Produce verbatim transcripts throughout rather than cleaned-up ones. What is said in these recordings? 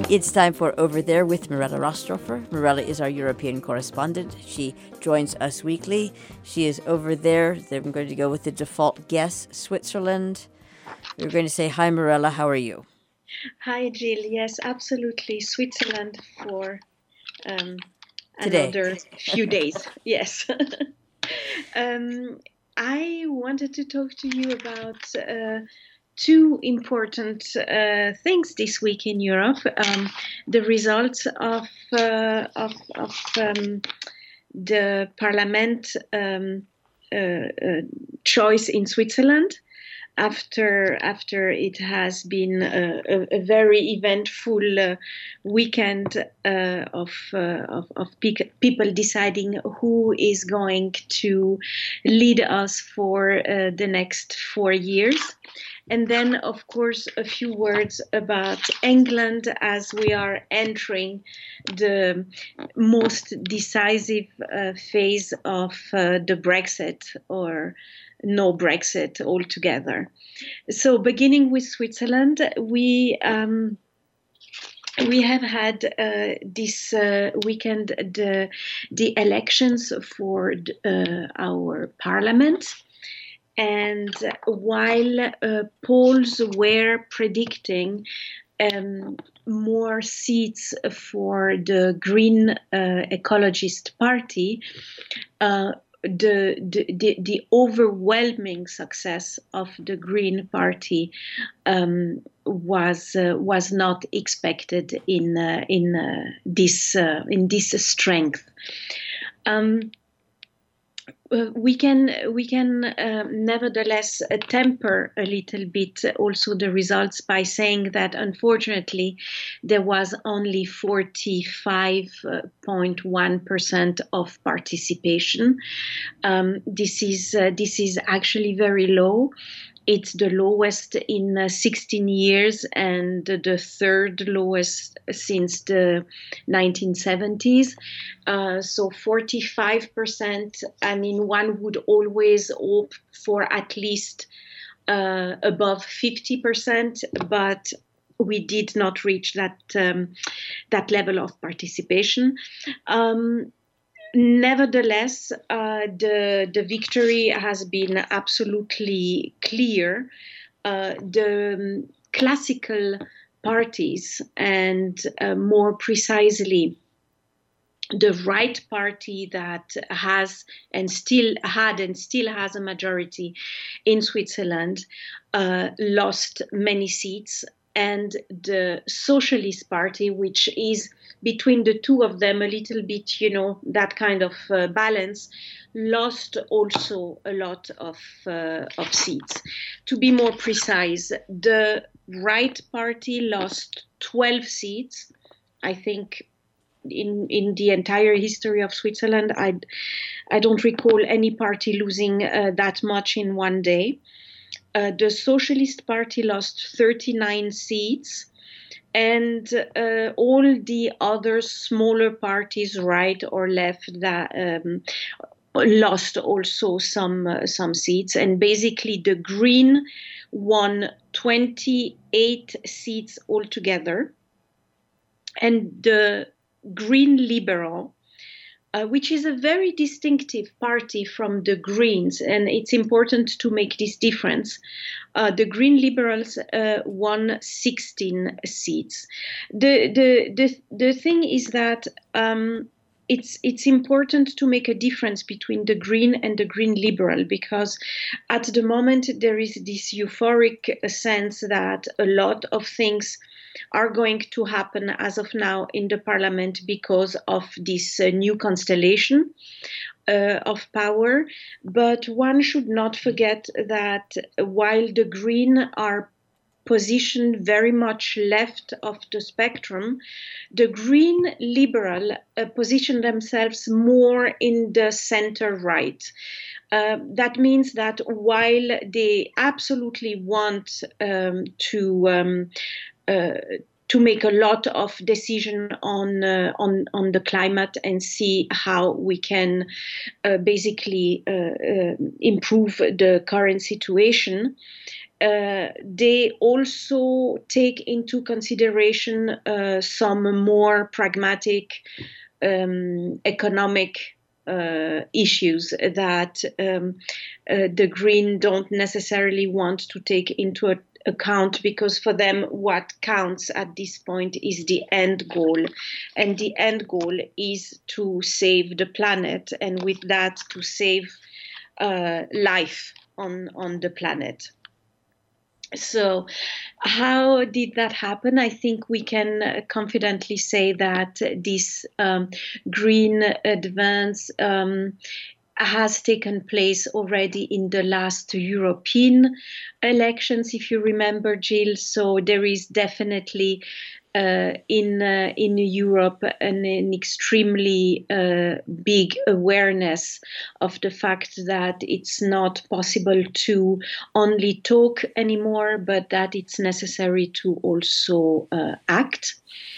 It's time for Over There with Mirella Rostrofer. Mirella is our European correspondent. She joins us weekly. She is over there. I'm going to go with the default guess, Switzerland. We're going to say, hi, Mirella, how are you? Hi, Jill. Yes, absolutely. Switzerland for um, Today. another few days. Yes. um, I wanted to talk to you about uh, two important uh, things this week in Europe. Um, the results of, uh, of, of um, the parliament um, uh, uh, choice in Switzerland. After after it has been a, a, a very eventful uh, weekend uh, of, uh, of of pe- people deciding who is going to lead us for uh, the next four years. And then, of course, a few words about England as we are entering the most decisive uh, phase of uh, the Brexit, or no Brexit altogether. So beginning with Switzerland, we um, we have had uh, this uh, weekend the, the elections for uh, our parliament. And while uh, polls were predicting um, more seats for the Green uh, Ecologist Party, uh, The, the, the overwhelming success of the Green Party um, was uh, was not expected in uh, in uh, this uh, in this strength. Um, Uh, we can we can um, nevertheless uh, temper a little bit also the results by saying that unfortunately there was only forty-five point one percent of participation. Um, this is uh, this is actually very low. It's the lowest in uh, sixteen years and the third lowest since the nineteen seventies. Uh, so forty-five percent, I mean, one would always hope for at least uh, above fifty percent, but we did not reach that, um, that level of participation. Um, Nevertheless, uh, the the victory has been absolutely clear. Uh, the um, classical parties, and uh, more precisely, the right party that has and still had and still has a majority in Switzerland, uh, lost many seats. And the Socialist Party, which is between the two of them a little bit, you know, that kind of uh, balance, lost also a lot of uh, of seats. To be more precise, the right party lost twelve seats. I think in in the entire history of Switzerland, I I don't recall any party losing uh, that much in one day. Uh, the Socialist Party lost thirty-nine seats, and uh, all the other smaller parties, right or left, that um, lost also some uh, some seats. And basically, the Green won twenty-eight seats altogether, and the Green Liberal, Uh, which is a very distinctive party from the Greens, and it's important to make this difference. Uh, the Green Liberals uh, won sixteen seats. The the the the thing is that um, it's it's important to make a difference between the Green and the Green Liberal, because at the moment there is this euphoric sense that a lot of things are going to happen as of now in the parliament because of this uh, new constellation uh, of power. But one should not forget that while the Green are positioned very much left of the spectrum, the Green Liberal uh, position themselves more in the center right. Uh, that means that while they absolutely want um, to um, uh, to make a lot of decision on uh, on on the climate and see how we can uh, basically uh, uh, improve the current situation. Uh, they also take into consideration uh, some more pragmatic um, economic uh, issues that um, uh, the Green don't necessarily want to take into a, account, because for them what counts at this point is the end goal, and the end goal is to save the planet, and with that to save uh, life on on the planet. So how did that happen? I think we can confidently say that this um, green advance um, has taken place already in the last European elections, if you remember, Jill. So there is definitely uh, in uh, in Europe an, an extremely uh, big awareness of the fact that it's not possible to only talk anymore, but that it's necessary to also uh, act.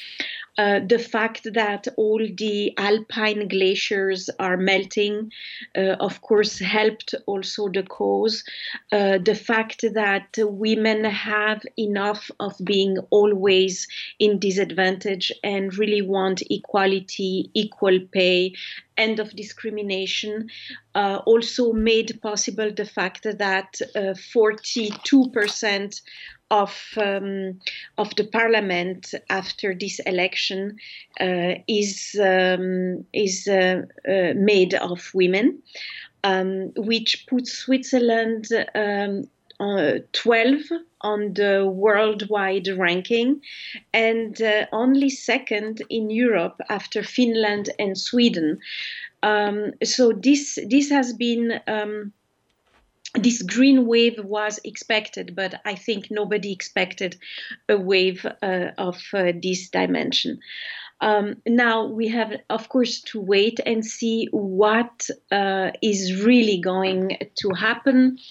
Uh, the fact that all the alpine glaciers are melting, uh, of course, helped also the cause. Uh, the fact that women have enough of being always in disadvantage and really want equality, equal pay, end of discrimination, uh, also made possible the fact that uh, forty-two percent of um, of the parliament after this election uh, is um, is uh, uh, made of women, um, which puts Switzerland um, uh, twelve on the worldwide ranking, and uh, only second in Europe after Finland and Sweden. Um, so this this has been. Um, This green wave was expected, but I think nobody expected a wave uh, of uh, this dimension. Um, now we have, of course, to wait and see what uh, is really going to happen,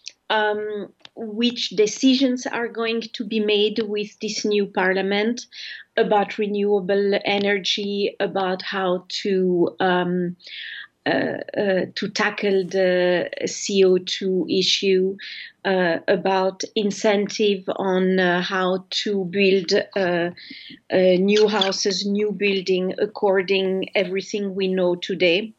um, which decisions are going to be made with this new parliament about renewable energy, about how to um, Uh, uh, to tackle the C O two issue, uh, about incentive on uh, how to build uh, uh, new houses, new building according everything we know today.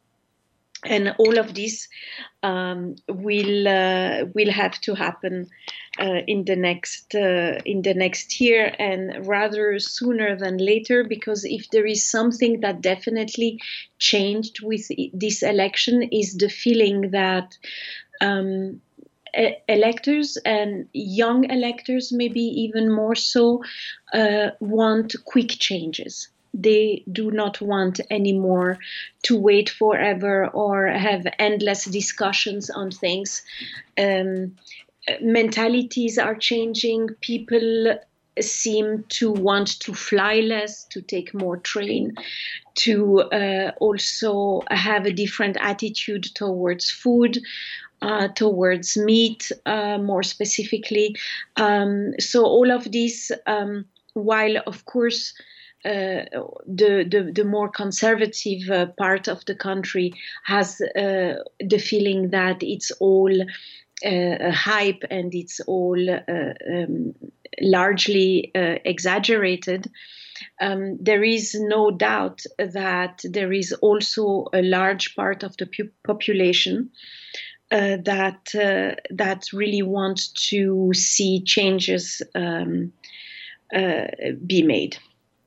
And all of this um, will uh, will have to happen uh, in the next uh, in the next year, and rather sooner than later. Because if there is something that definitely changed with this election, is the feeling that um, e- electors and young electors, maybe even more so, uh, want quick changes. They do not want anymore to wait forever or have endless discussions on things. Um, mentalities are changing. People seem to want to fly less, to take more train, to uh, also have a different attitude towards food, uh, towards meat, uh, more specifically. Um, so all of this, um, while of course, Uh, the, the the more conservative uh, part of the country has uh, the feeling that it's all uh, a hype and it's all uh, um, largely uh, exaggerated. Um, there is no doubt that there is also a large part of the pu- population uh, that uh, that really wants to see changes um, uh, be made.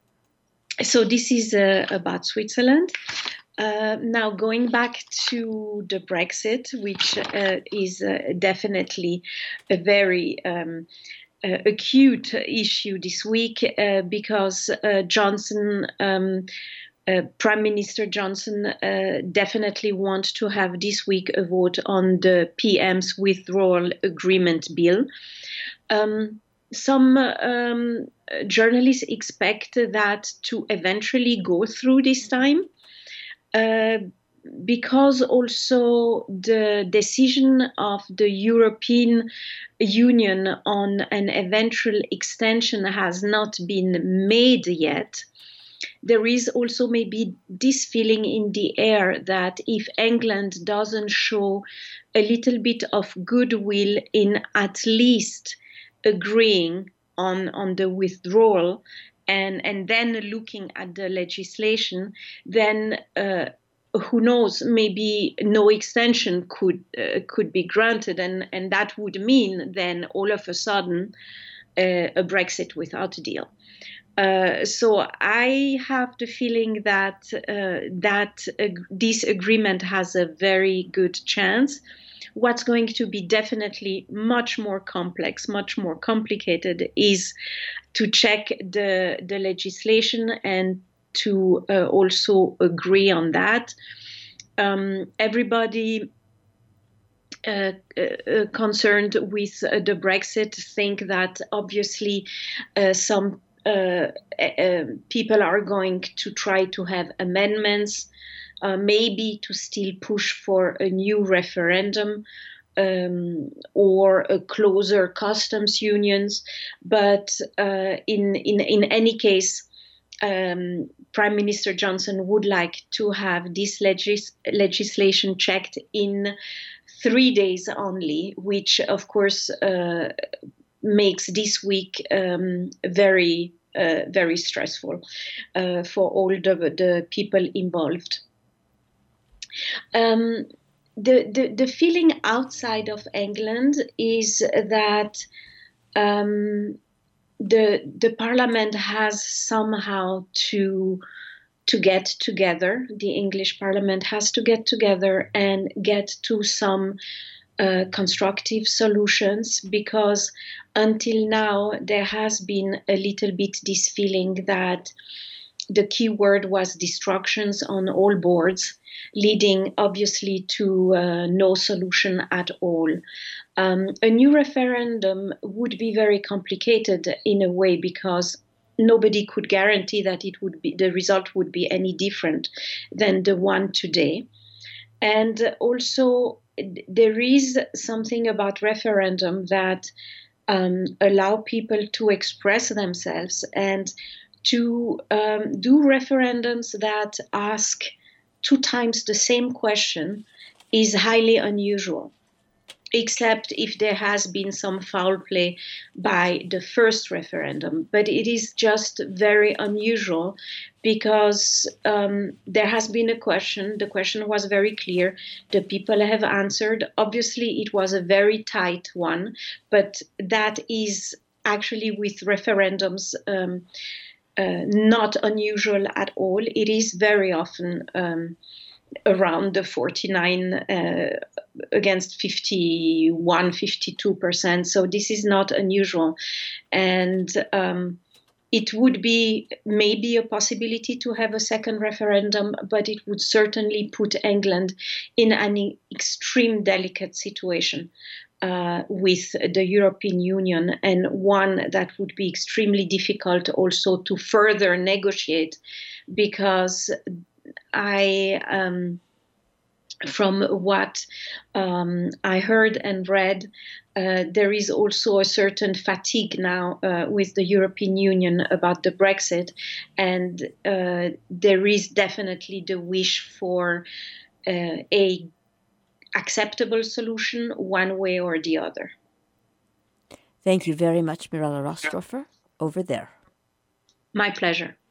So this is uh, about Switzerland. Uh, now going back to the Brexit, which uh, is uh, definitely a very um, uh, acute issue this week, uh, because uh, Johnson, um, uh, Prime Minister Johnson, uh, definitely wants to have this week a vote on the P M's withdrawal agreement bill. Um, Some um, journalists expect that to eventually go through this time. Uh, because also the decision of the European Union on an eventual extension has not been made yet, there is also maybe this feeling in the air that if England doesn't show a little bit of goodwill in at least agreeing on, on the withdrawal and, and then looking at the legislation, then uh, who knows, maybe no extension could uh, could be granted, and, and that would mean then all of a sudden uh, a Brexit without a deal. Uh, so I have the feeling that uh, that uh, this agreement has a very good chance. What's going to be definitely much more complex, much more complicated, is to check the the legislation and to uh, also agree on that. Um, everybody uh, uh, concerned with uh, the Brexit think that obviously uh, some uh, uh, people are going to try to have amendments, uh, maybe to still push for a new referendum um, or a closer customs unions. But uh, in, in, in any case, Um, Prime Minister Johnson would like to have this legis- legislation checked in three days only, which of course uh, makes this week um, very, uh, very stressful uh, for all the, the people involved. Um, the, the, the feeling outside of England is that um, The, the parliament has somehow to to get together. The English parliament has to get together and get to some uh, constructive solutions, because until now there has been a little bit this feeling that the key word was distractions on all boards, leading obviously to uh, no solution at all. Um, a new referendum would be very complicated in a way, because nobody could guarantee that it would be, the result would be any different than the one today. And also, there is something about referendum that um, allow people to express themselves, and to um, do referendums that ask two times the same question is highly unusual, except if there has been some foul play by the first referendum. But it is just very unusual, because um, there has been a question. The question was very clear. The people have answered. Obviously, it was a very tight one, but that is actually with referendums um, uh, not unusual at all. It is very often um, around the forty-nine uh, against fifty-one, fifty-two percent. So this is not unusual. And um, it would be maybe a possibility to have a second referendum, but it would certainly put England in an extreme delicate situation uh, with the European Union, and one that would be extremely difficult also to further negotiate, because I, um, from what um, I heard and read, uh, there is also a certain fatigue now uh, with the European Union about the Brexit, and uh, there is definitely the wish for uh, a acceptable solution one way or the other. Thank you very much, Mirella Rostrofer, over there. My pleasure.